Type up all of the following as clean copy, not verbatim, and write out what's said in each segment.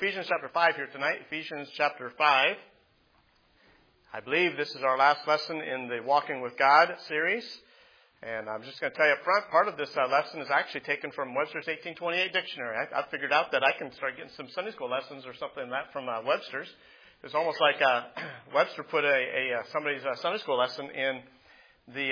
Ephesians chapter 5 here tonight. Ephesians chapter 5. I believe this is our last lesson in the Walking with God series. And I'm just going to tell you up front, part of this lesson is actually taken from Webster's 1828 dictionary. I figured out that I can start getting some Sunday school lessons or something like that from Webster's. It's almost like Webster put somebody's Sunday school lesson in the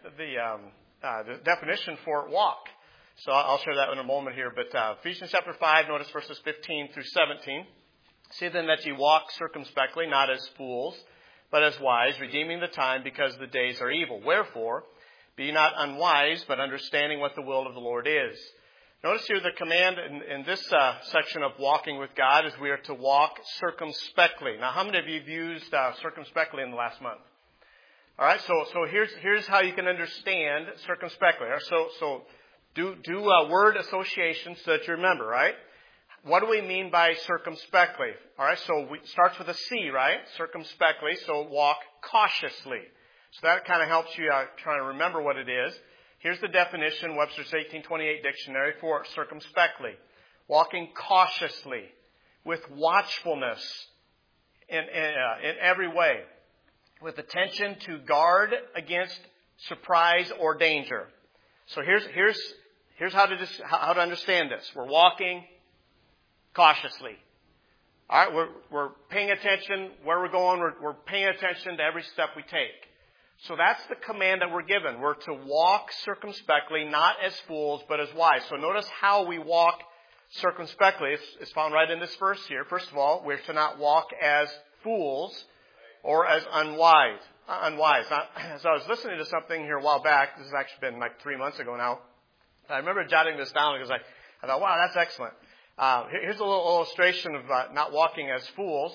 definition for walk. So I'll share that in a moment here. But Ephesians chapter 5, notice verses 15 through 17. See then that ye walk circumspectly, not as fools, but as wise, redeeming the time, because the days are evil. Wherefore, be ye not unwise, but understanding what the will of the Lord is. Notice here the command in this section of walking with God is we are to walk circumspectly. Now, how many of you have used circumspectly in the last month? All right, so here's how you can understand circumspectly. So do word association so that you remember, right? What do we mean by circumspectly? All right, so it starts with a C, right? Circumspectly, so walk cautiously. So that kind of helps you try to remember what it is. Here's the definition, Webster's 1828 dictionary for circumspectly. Walking cautiously, with watchfulness in every way, with attention to guard against surprise or danger. So here's how to understand this. We're walking cautiously. All right, we're paying attention where we're going. We're paying attention to every step we take. So that's the command that we're given. We're to walk circumspectly, not as fools, but as wise. So notice how we walk circumspectly. It's found right in this verse here. First of all, we're to not walk as fools or as unwise. Now, as I was listening to something here a while back, this has actually been like 3 months ago now, I remember jotting this down because I thought, wow, that's excellent. Here's a little illustration of not walking as fools.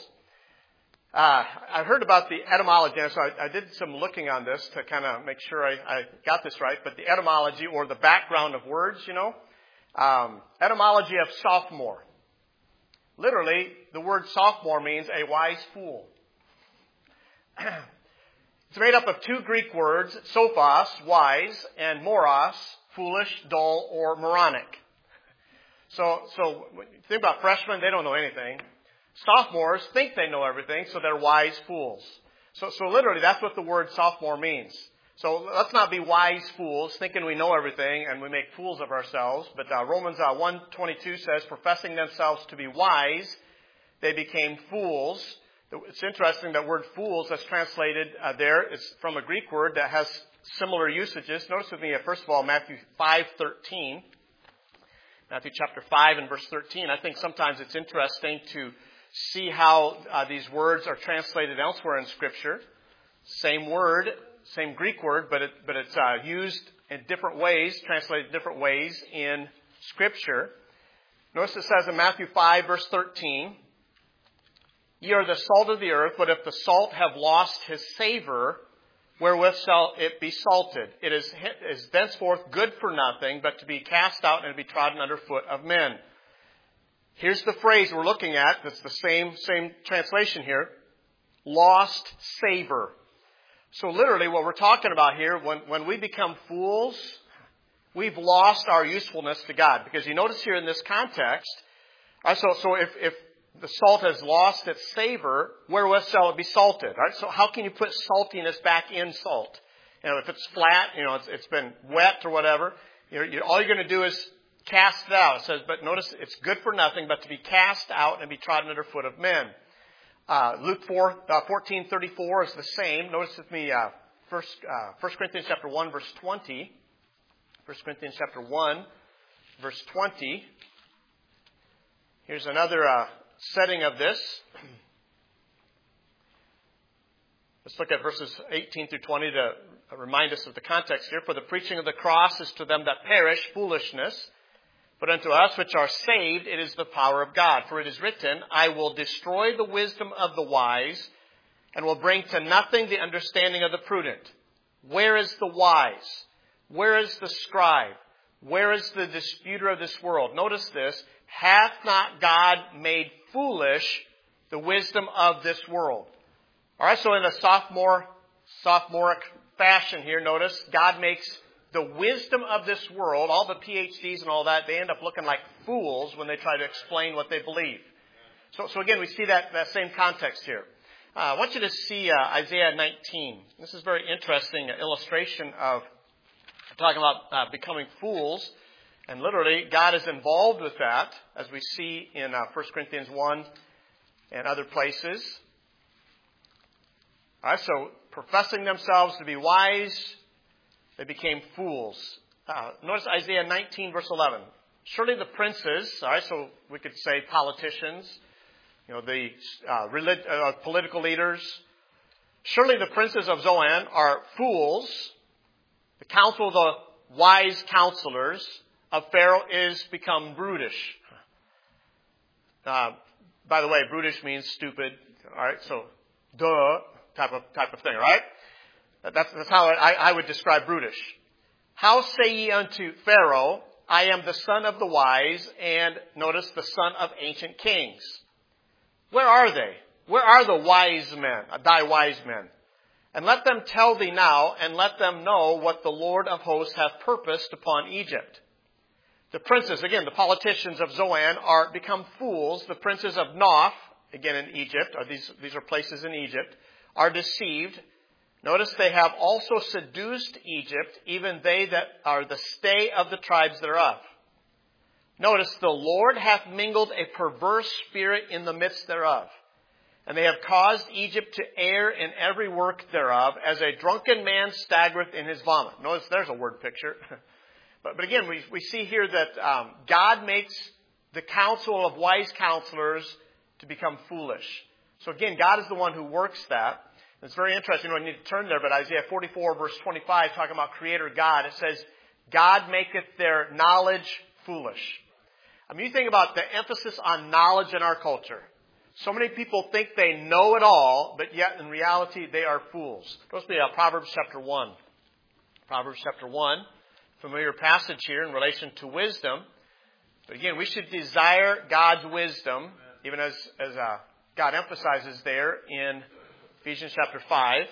I heard about the etymology, and so I did some looking on this to kind of make sure I got this right. But the etymology or the background of words, etymology of sophomore. Literally, the word sophomore means a wise fool. It's made up of two Greek words, sophos, wise, and moros, foolish, dull, or moronic. So think about freshmen, they don't know anything. Sophomores think they know everything, so they're wise fools. So literally, that's what the word sophomore means. So let's not be wise fools, thinking we know everything and we make fools of ourselves. But Romans 1:22 says, professing themselves to be wise, they became fools. It's interesting that word fools that's translated there is from a Greek word that has similar usages. Notice with me, first of all, Matthew 5:13. Matthew chapter 5 and verse 13. I think sometimes it's interesting to see how these words are translated elsewhere in Scripture. Same word, same Greek word, but it's used in different ways, translated different ways in Scripture. Notice it says in Matthew 5 verse 13, ye are the salt of the earth, but if the salt have lost his savor, wherewith shall it be salted? It is thenceforth good for nothing, but to be cast out and to be trodden under foot of men. Here's the phrase we're looking at. That's the same translation here. Lost savor. So literally what we're talking about here, when we become fools, we've lost our usefulness to God. Because you notice here in this context, so if the salt has lost its savor, wherewith shall it be salted? Right? So how can you put saltiness back in salt? If it's flat, it's been wet or whatever, all you're going to do is cast it out. It says, but notice it's good for nothing, but to be cast out and be trodden under foot of men. Luke 14:34 is the same. Notice with me, 1 Corinthians chapter 1, verse 20. 1 Corinthians chapter 1, verse 20. Here's another setting of this. Let's look at verses 18 through 20 to remind us of the context here. For the preaching of the cross is to them that perish foolishness, but unto us which are saved it is the power of God. For it is written, I will destroy the wisdom of the wise, and will bring to nothing the understanding of the prudent. Where is the wise? Where is the scribe? Where is the disputer of this world? Notice this. Hath not God made foolish the wisdom of this world? All right, so in a sophomoric fashion here, notice God makes the wisdom of this world, all the PhDs and all that, they end up looking like fools when they try to explain what they believe. So again, we see that same context here. I want you to see Isaiah 19. This is very interesting, an illustration of talking about becoming fools. And literally, God is involved with that, as we see in 1 Corinthians 1 and other places. All right, so professing themselves to be wise, they became fools. Notice Isaiah 19, verse 11. Surely the princes, all right, so we could say politicians, the political leaders. Surely the princes of Zoan are fools. The counsel of the wise counselors of Pharaoh is become brutish. By the way, brutish means stupid. All right, so duh type of thing, right? That's how I would describe brutish. How say ye unto Pharaoh, I am the son of the wise, and notice the son of ancient kings. Where are they? Where are the wise men, thy wise men? And let them tell thee now, and let them know what the Lord of hosts hath purposed upon Egypt. The princes, again, the politicians of Zoan are become fools. The princes of Noph, again in Egypt, these are places in Egypt, are deceived. Notice they have also seduced Egypt, even they that are the stay of the tribes thereof. Notice the Lord hath mingled a perverse spirit in the midst thereof. And they have caused Egypt to err in every work thereof, as a drunken man staggereth in his vomit. Notice there's a word picture. But again, we see here that God makes the counsel of wise counselors to become foolish. So again, God is the one who works that. It's very interesting. I need to turn there, but Isaiah 44, verse 25, talking about Creator God, it says, God maketh their knowledge foolish. I mean, you think about the emphasis on knowledge in our culture. So many people think they know it all, but yet in reality they are fools. Let's be Proverbs chapter 1. Proverbs chapter 1, familiar passage here in relation to wisdom. But again, we should desire God's wisdom, even as God emphasizes there in Ephesians chapter 5.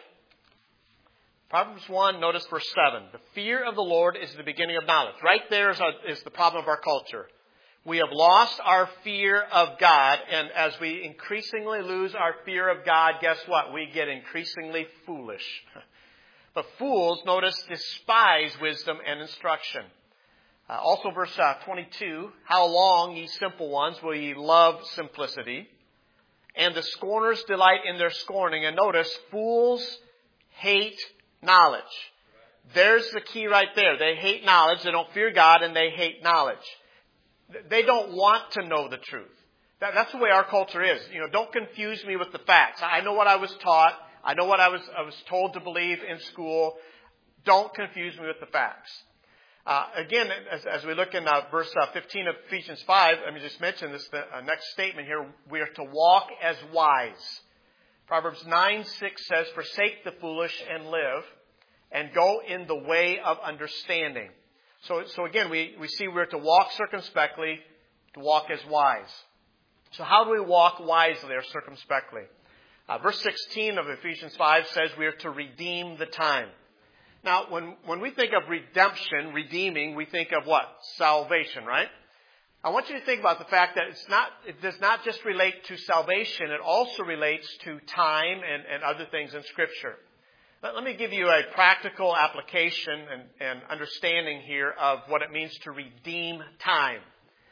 Proverbs 1, notice verse 7. The fear of the Lord is the beginning of knowledge. Right there is the problem of our culture. We have lost our fear of God, and as we increasingly lose our fear of God, guess what? We get increasingly foolish. But fools, notice, despise wisdom and instruction. Also verse 22, how long, ye simple ones, will ye love simplicity? And the scorners delight in their scorning. And notice, fools hate knowledge. There's the key right there. They hate knowledge. They don't fear God, and they hate knowledge. They don't want to know the truth. That's the way our culture is. Don't confuse me with the facts. I know what I was taught. I know what I was told to believe in school. Don't confuse me with the facts. Again, as we look in verse 15 of Ephesians 5, let me just mention this next statement here. We are to walk as wise. Proverbs 9:6 says, forsake the foolish and live, and go in the way of understanding. So again, we see we're to walk circumspectly, to walk as wise. So how do we walk wisely or circumspectly? Verse 16 of Ephesians 5 says we are to redeem the time. Now, when we think of redemption, redeeming, we think of what? Salvation, right? I want you to think about the fact that it does not just relate to salvation, it also relates to time and other things in Scripture. Let me give you a practical application and understanding here of what it means to redeem time.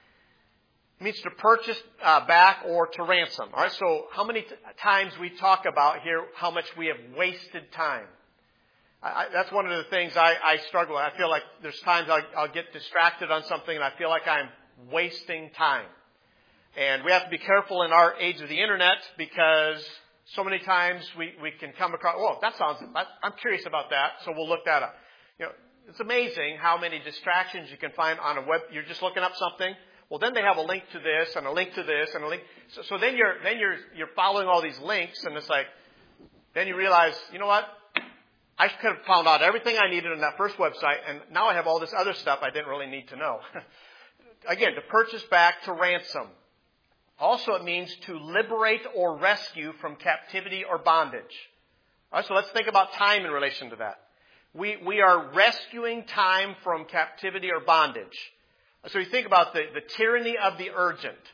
It means to purchase back or to ransom. All right, so how many times we talk about here how much we have wasted time? That's one of the things I struggle with. I feel like there's times I'll get distracted on something and I feel like I'm wasting time. And we have to be careful in our age of the internet because so many times we can come across, I'm curious about that, so we'll look that up. It's amazing how many distractions you can find on a web. You're just looking up something. Well, then they have a link to this and a link to this and a link. So then you're following all these links, and it's like, then you realize, you know what? I could have found out everything I needed on that first website, and now I have all this other stuff I didn't really need to know. Again, to purchase back, to ransom. Also, it means to liberate or rescue from captivity or bondage. All right, so let's think about time in relation to that. We are rescuing time from captivity or bondage. So you think about the tyranny of the urgent.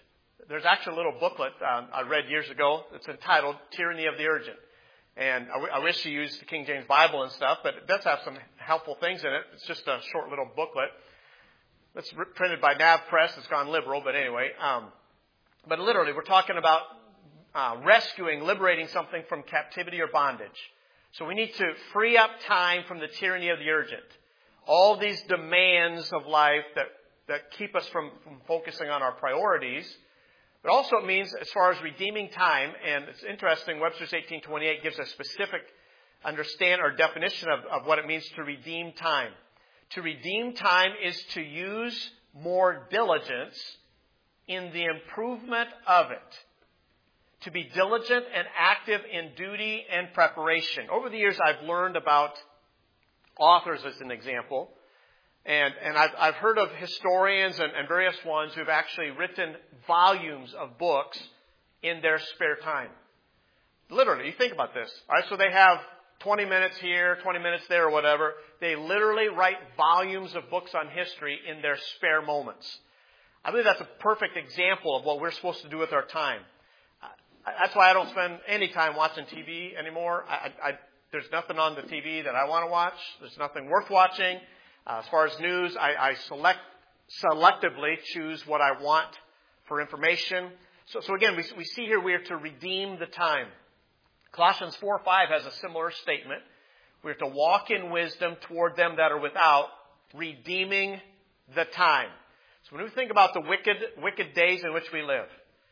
there's actually a little booklet I read years ago. It's entitled Tyranny of the Urgent. And I wish you used the King James Bible and stuff, but it does have some helpful things in it. It's just a short little booklet. It's printed by Nav Press. It's gone liberal, but anyway. But literally, we're talking about rescuing, liberating something from captivity or bondage. So we need to free up time from the tyranny of the urgent. All these demands of life that keep us from focusing on our priorities. But also it means as far as redeeming time, and it's interesting, Webster's 1828 gives a specific understand or definition of what it means to redeem time. To redeem time is to use more diligence in the improvement of it. To be diligent and active in duty and preparation. Over the years, I've learned about authors as an example. And I've heard of historians and various ones who've actually written volumes of books in their spare time. Literally, you think about this. All right, so they have 20 minutes here, 20 minutes there, or whatever. They literally write volumes of books on history in their spare moments. I believe that's a perfect example of what we're supposed to do with our time. That's why I don't spend any time watching TV anymore. There's nothing on the TV that I want to watch. There's nothing worth watching. As far as news, I selectively choose what I want for information. So again, we see here we are to redeem the time. Colossians 4:5 has a similar statement. We are to walk in wisdom toward them that are without, redeeming the time. So when we think about the wicked days in which we live,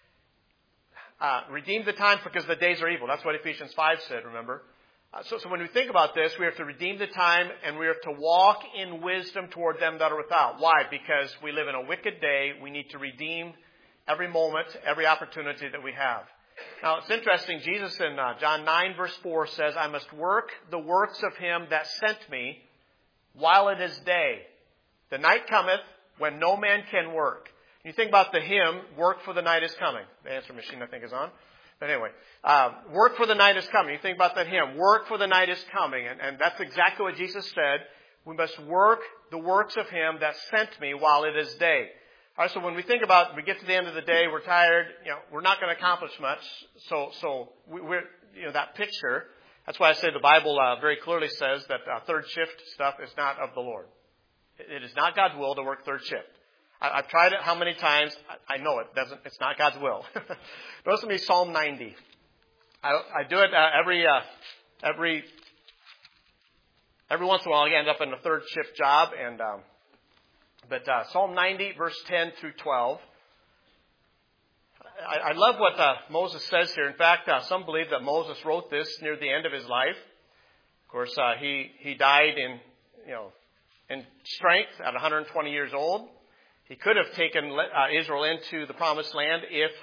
redeem the time because the days are evil. That's what Ephesians 5 said, remember? So when we think about this, we have to redeem the time and we have to walk in wisdom toward them that are without. Why? Because we live in a wicked day. We need to redeem every moment, every opportunity that we have. Now, it's interesting. Jesus in John 9 verse 4 says, I must work the works of him that sent me while it is day. The night cometh when no man can work. You think about the hymn, work for the night is coming. The answer machine, I think, is on. But anyway, work for the night is coming. You think about that hymn, work for the night is coming. And that's exactly what Jesus said. We must work the works of him that sent me while it is day. All right, so when we think about, we get to the end of the day, we're tired, we're not going to accomplish much. So we're, that picture, that's why I say the Bible very clearly says that third shift stuff is not of the Lord. It is not God's will to work third shift. I've tried it how many times? I know it's not God's will. Notice with me Psalm 90. I do it every once in a while. I end up in a third shift job, but Psalm 90, verse 10 through 12. I love what Moses says here. In fact, some believe that Moses wrote this near the end of his life. Of course, he died in strength at 120 years old. He could have taken Israel into the promised land if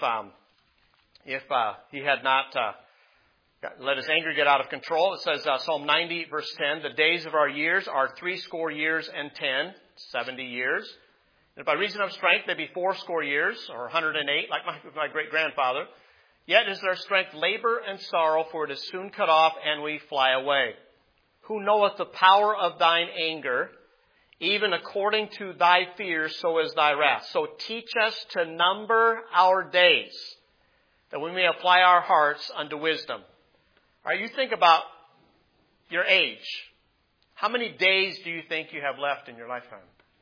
he had not let his anger get out of control. It says, Psalm 90, verse 10, the days of our years are 80 years and 10, 70 years. And by reason of strength, they be 80 years, or 108, like my great-grandfather. Yet is their strength labor and sorrow, for it is soon cut off, and we fly away. Who knoweth the power of thine anger? Even according to thy fears, so is thy wrath. So teach us to number our days, that we may apply our hearts unto wisdom. All right, you think about your age. How many days do you think you have left in your lifetime?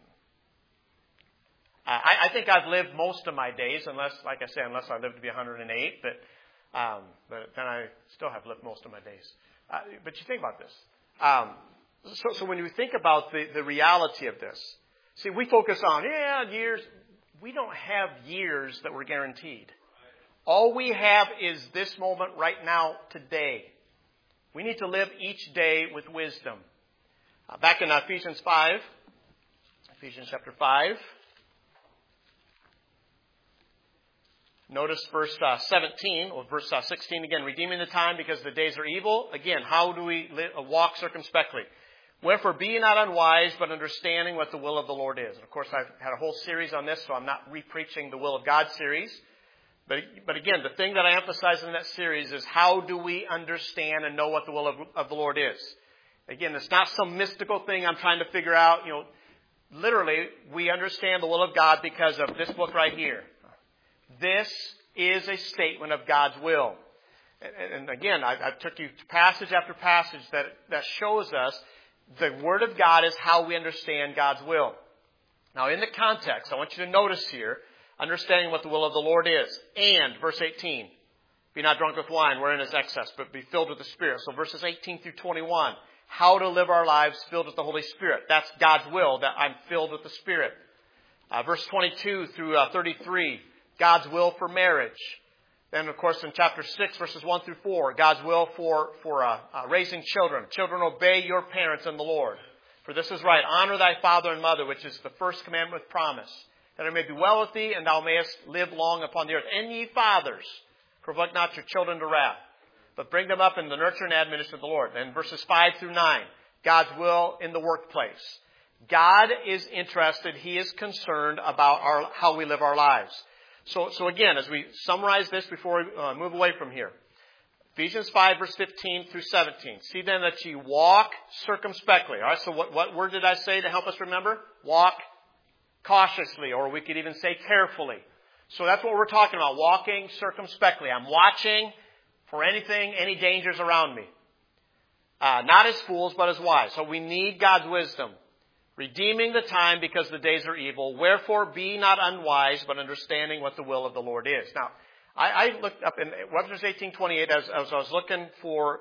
I think I've lived most of my days, unless I live to be 108. But then I still have lived most of my days. But you think about this. So when you think about the reality of this, see, we focus on, years. We don't have years that we're guaranteed. All we have is this moment right now, today. We need to live each day with wisdom. Back in Ephesians chapter 5. Notice verse 17, or verse 16 again, redeeming the time because the days are evil. Again, how do we walk circumspectly? Wherefore, be ye not unwise, but understanding what the will of the Lord is. And of course, I've had a whole series on this, so I'm not re-preaching the will of God series. But again, the thing that I emphasize in that series is how do we understand and know what the will of the Lord is? Again, it's not some mystical thing I'm trying to figure out. Literally, we understand the will of God because of this book right here. this is a statement of God's will. And again, I took you to passage after passage that shows us the Word of God is how we understand God's will. Now, in the context, I want you to notice here, understanding what the will of the Lord is. And, verse 18, be not drunk with wine wherein is excess, but be filled with the Spirit. So verses 18 through 21, how to live our lives filled with the Holy Spirit. That's God's will, that I'm filled with the Spirit. Verse 22 through 33, God's will for marriage. Then, of course, in chapter 6, verses 1 through 4, God's will for raising children. Children, obey your parents in the Lord. For this is right. Honor thy father and mother, which is the first commandment with promise, that it may be well with thee, and thou mayest live long upon the earth. And ye fathers, provoke not your children to wrath, but bring them up in the nurture and admonition of the Lord. And verses 5 through 9, God's will in the workplace. God is interested. He is concerned about how we live our lives. So again, as we summarize this before we move away from here, Ephesians 5, verse 15 through 17. See then that ye walk circumspectly. All right, so what word did I say to help us remember? Walk cautiously, or we could even say carefully. So that's what we're talking about, walking circumspectly. I'm watching for any dangers around me. Not as fools, but as wise. So we need God's wisdom. Redeeming the time because the days are evil. Wherefore be not unwise, but understanding what the will of the Lord is. Now, I looked up in Webster's 1828 as I was looking for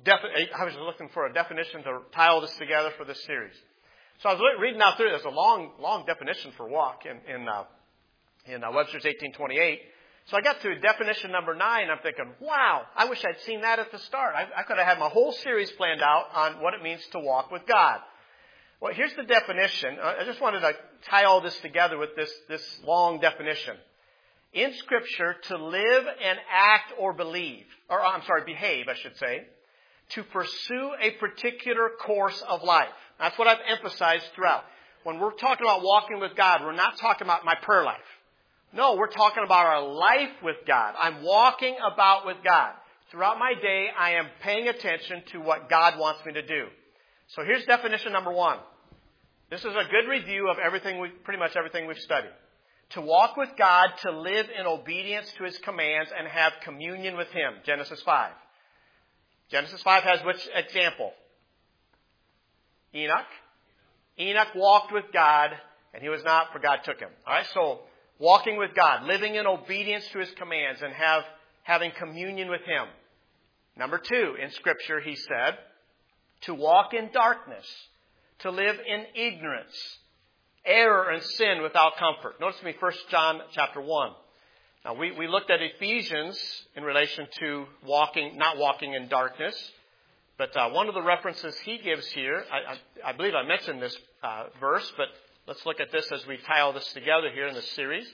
a definition to tie all this together for this series. So I was reading out through. There's a long definition for walk in Webster's 1828. So I got to definition number 9. I'm thinking, wow, I wish I'd seen that at the start. I could have had my whole series planned out on what it means to walk with God. Well, here's the definition. I just wanted to tie all this together with this long definition. In Scripture, to live and act or behave, I should say, to pursue a particular course of life. That's what I've emphasized throughout. When we're talking about walking with God, we're not talking about my prayer life. No, we're talking about our life with God. I'm walking about with God. Throughout my day, I am paying attention to what God wants me to do. So here's definition number 1. This is a good review of pretty much everything we've studied. To walk with God, to live in obedience to His commands, and have communion with Him. Genesis 5. Genesis 5 has which example? Enoch. Enoch walked with God, and he was not, for God took him. All right, so walking with God, living in obedience to His commands, and having communion with Him. Number 2, in Scripture, he said, to walk in darkness, to live in ignorance, error and sin without comfort. Notice with me 1 John chapter 1. Now, we looked at Ephesians in relation to not walking in darkness. But one of the references he gives here, I believe I mentioned this verse, but let's look at this as we tie all this together here in this series.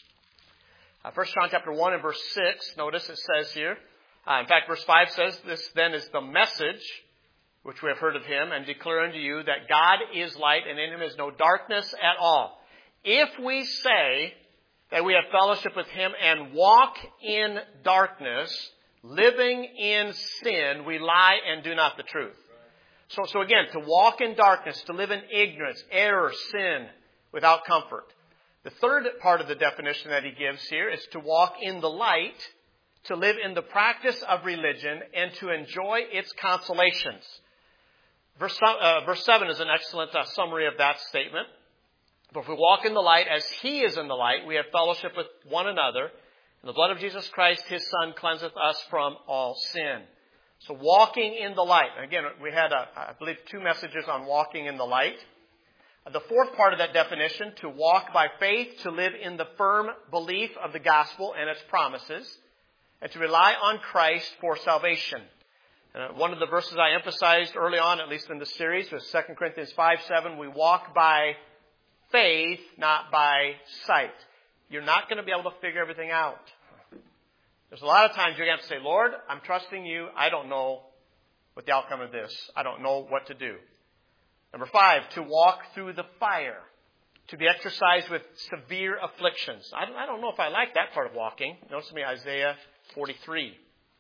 1 John chapter 1 and verse 6, notice it says here, in fact, verse 5 says, this then is the message which we have heard of Him, and declare unto you that God is light, and in Him is no darkness at all. If we say that we have fellowship with Him and walk in darkness, living in sin, we lie and do not the truth. So again, to walk in darkness, to live in ignorance, error, sin, without comfort. The third part of the definition that he gives here is to walk in the light, to live in the practice of religion, and to enjoy its consolations. Verse 7 is an excellent summary of that statement. But if we walk in the light as He is in the light, we have fellowship with one another. And the blood of Jesus Christ, His Son, cleanseth us from all sin. So walking in the light. Again, we had, I believe, 2 messages on walking in the light. The fourth part of that definition, to walk by faith, to live in the firm belief of the gospel and its promises, and to rely on Christ for salvation. One of the verses I emphasized early on, at least in the series, was 2 Corinthians 5:7. We walk by faith, not by sight. You're not going to be able to figure everything out. There's a lot of times you're going to have to say, Lord, I'm trusting You. I don't know what the outcome of this. I don't know what to do. Number 5, to walk through the fire, to be exercised with severe afflictions. I don't know if I like that part of walking. Notice with me Isaiah 43.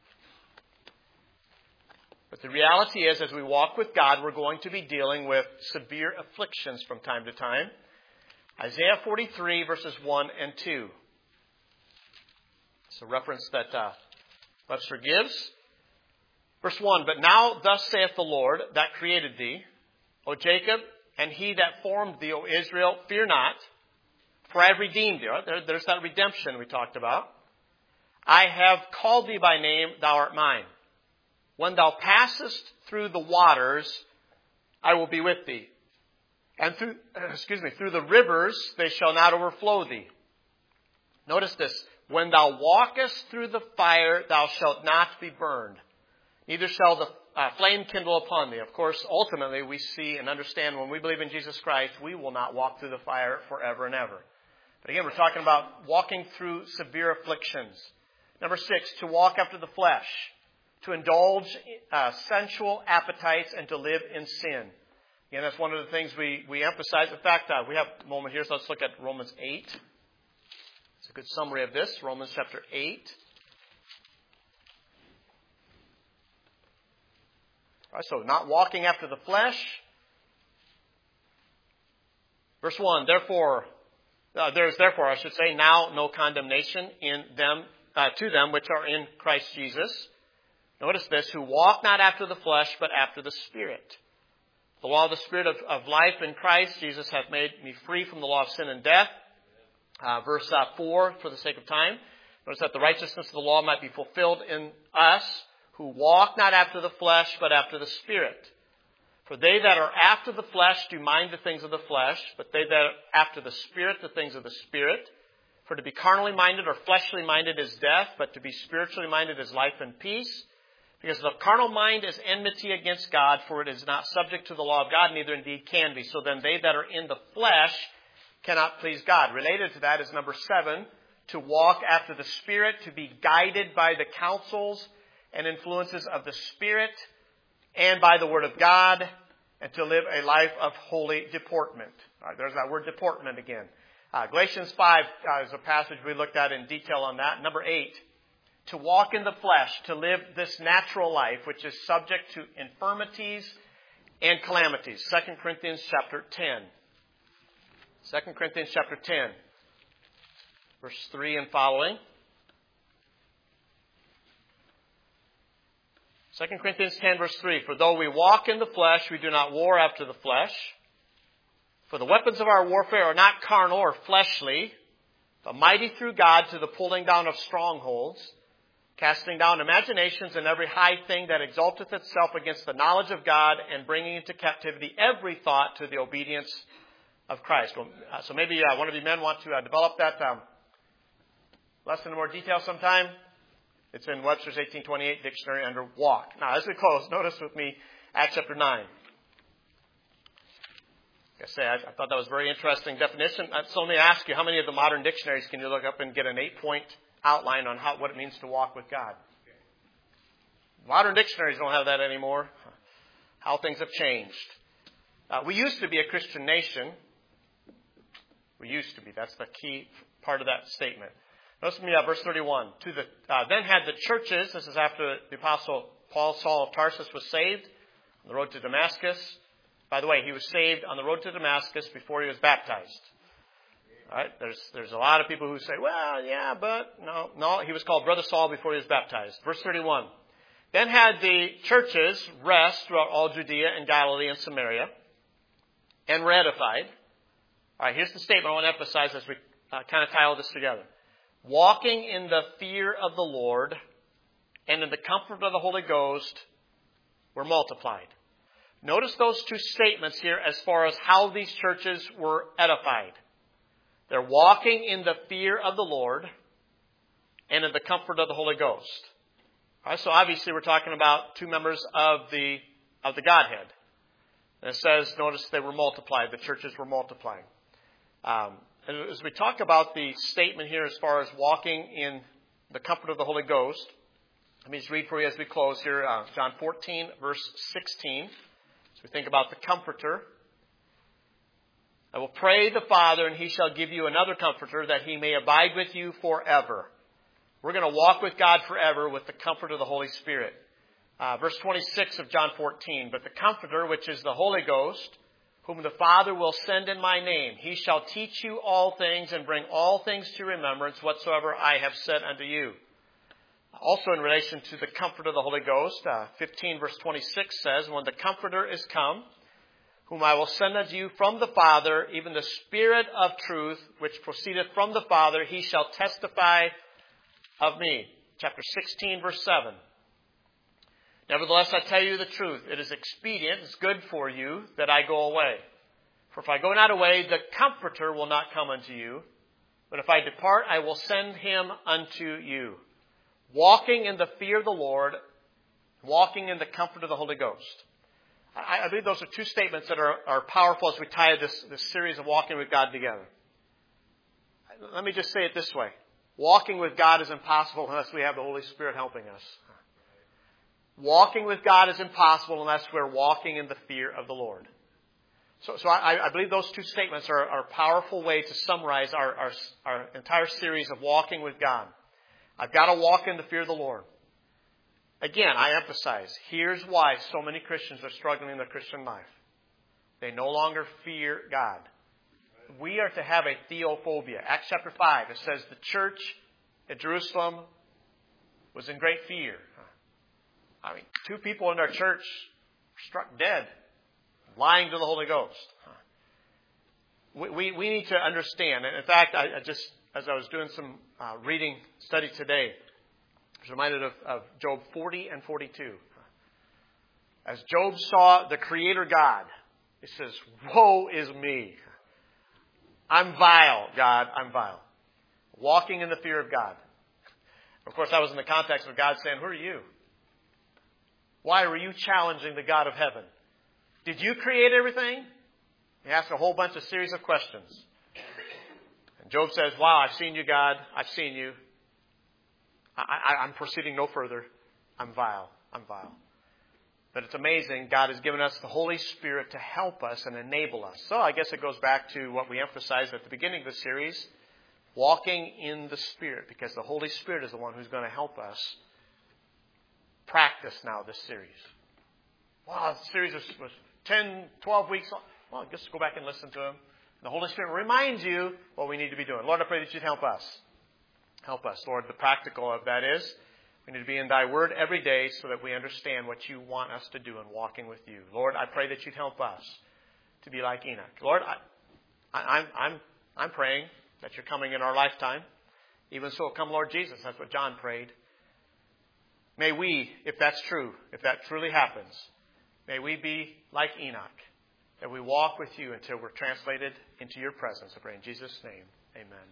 But the reality is, as we walk with God, we're going to be dealing with severe afflictions from time to time. Isaiah 43, verses 1 and 2. It's a reference that Webster gives. Verse 1, But now thus saith the Lord that created thee, O Jacob, and he that formed thee, O Israel, fear not, for I have redeemed thee. Right? There's that redemption we talked about. I have called thee by name, thou art mine. When thou passest through the waters, I will be with thee. And through the rivers, they shall not overflow thee. Notice this. When thou walkest through the fire, thou shalt not be burned. Neither shall the flame kindle upon thee. Of course, ultimately, we see and understand when we believe in Jesus Christ, we will not walk through the fire forever and ever. But again, we're talking about walking through severe afflictions. Number 6, to walk after the flesh, to indulge sensual appetites, and to live in sin. Again, that's one of the things we emphasize. In fact, we have a moment here, so let's look at Romans 8. It's a good summary of this, Romans chapter 8. All right, so not walking after the flesh. Verse 1, there is therefore, I should say, now no condemnation in them to them which are in Christ Jesus. Notice this, who walk not after the flesh, but after the Spirit. The law of the Spirit of life in Christ Jesus hath made me free from the law of sin and death. Verse 4, for the sake of time. Notice that the righteousness of the law might be fulfilled in us, who walk not after the flesh, but after the Spirit. For they that are after the flesh do mind the things of the flesh, but they that are after the Spirit, the things of the Spirit. For to be carnally minded or fleshly minded is death, but to be spiritually minded is life and peace. Because the carnal mind is enmity against God, for it is not subject to the law of God, neither indeed can be. So then they that are in the flesh cannot please God. Related to that is number 7, to walk after the Spirit, to be guided by the counsels and influences of the Spirit and by the Word of God, and to live a life of holy deportment. All right, there's that word deportment again. Galatians 5 is a passage we looked at in detail on that. Number 8, to walk in the flesh, to live this natural life, which is subject to infirmities and calamities. 2 Corinthians chapter 10. 2 Corinthians chapter 10, verse 3 and following. 2 Corinthians 10, verse 3, For though we walk in the flesh, we do not war after the flesh. For the weapons of our warfare are not carnal or fleshly, but mighty through God to the pulling down of strongholds, casting down imaginations and every high thing that exalteth itself against the knowledge of God, and bringing into captivity every thought to the obedience of Christ. So maybe one of you men want to develop that lesson in more detail sometime. It's in Webster's 1828 dictionary under walk. Now, as we close, notice with me Acts chapter 9. I thought that was a very interesting definition. So let me ask you, how many of the modern dictionaries can you look up and get an 8-point outline on what it means to walk with God? Modern dictionaries don't have that anymore. How things have changed. We used to be a Christian nation. We used to be. That's the key part of that statement. Notice with me verse 31. Then had the churches, this is after the Apostle Paul, Saul of Tarsus, was saved on the road to Damascus. By the way, he was saved on the road to Damascus before he was baptized. All right? There's a lot of people who say, well, yeah, but no, he was called Brother Saul before he was baptized. Verse 31. Then had the churches rest throughout all Judea and Galilee and Samaria, and were edified. All right, here's the statement I want to emphasize as we kind of tie all this together. Walking in the fear of the Lord and in the comfort of the Holy Ghost were multiplied. Notice those two statements here as far as how these churches were edified. They're walking in the fear of the Lord and in the comfort of the Holy Ghost. All right, so obviously we're talking about two members of the Godhead. And it says, notice they were multiplied. The churches were multiplying. And as we talk about the statement here as far as walking in the comfort of the Holy Ghost, let me just read for you as we close here, John 14, verse 16. As we think about the Comforter. I will pray the Father, and He shall give you another Comforter, that He may abide with you forever. We're going to walk with God forever with the comfort of the Holy Spirit. Verse 26 of John 14, But the Comforter, which is the Holy Ghost, whom the Father will send in my name. He shall teach you all things and bring all things to remembrance whatsoever I have said unto you. Also in relation to the Comforter of the Holy Ghost, 15 verse 26 says, when the Comforter is come, whom I will send unto you from the Father, even the Spirit of truth, which proceedeth from the Father, he shall testify of me. Chapter 16, verse 7. Nevertheless, I tell you the truth. It is expedient, it's good for you, that I go away. For if I go not away, the Comforter will not come unto you. But if I depart, I will send him unto you. Walking in the fear of the Lord, walking in the comfort of the Holy Ghost. I believe those are two statements that are powerful as we tie this series of walking with God together. Let me just say it this way. Walking with God is impossible unless we have the Holy Spirit helping us. Walking with God is impossible unless we're walking in the fear of the Lord. So I believe those two statements are a powerful way to summarize our entire series of walking with God. I've got to walk in the fear of the Lord. Again, I emphasize, here's why so many Christians are struggling in their Christian life. They no longer fear God. We are to have a theophobia. Acts chapter 5, it says the church at Jerusalem was in great fear. I mean, 2 people in our church were struck dead, lying to the Holy Ghost. We need to understand, and in fact, I just, as I was doing some reading study today, I was reminded of Job 40 and 42. As Job saw the Creator God, he says, woe is me. I'm vile, God, I'm vile. Walking in the fear of God. Of course, I was in the context of God saying, who are you? Why were you challenging the God of heaven? Did you create everything? He asked a whole bunch of series of questions. And Job says, wow, I've seen you, God. I've seen you. I'm proceeding no further. I'm vile. I'm vile. But it's amazing. God has given us the Holy Spirit to help us and enable us. So I guess it goes back to what we emphasized at the beginning of the series, walking in the Spirit, because the Holy Spirit is the one who's going to help us practice now this series. Wow, the series was 10, 12 weeks long. Well, just go back and listen to him. The Holy Spirit reminds you what we need to be doing. Lord, I pray that you'd help us. Help us, Lord. The practical of that is we need to be in thy word every day so that we understand what you want us to do in walking with you. Lord, I pray that you'd help us to be like Enoch. Lord, I'm praying that you're coming in our lifetime. Even so, come Lord Jesus. That's what John prayed. May we, if that's true, if that truly happens, may we be like Enoch, that we walk with you until we're translated into your presence. I pray in Jesus' name, amen.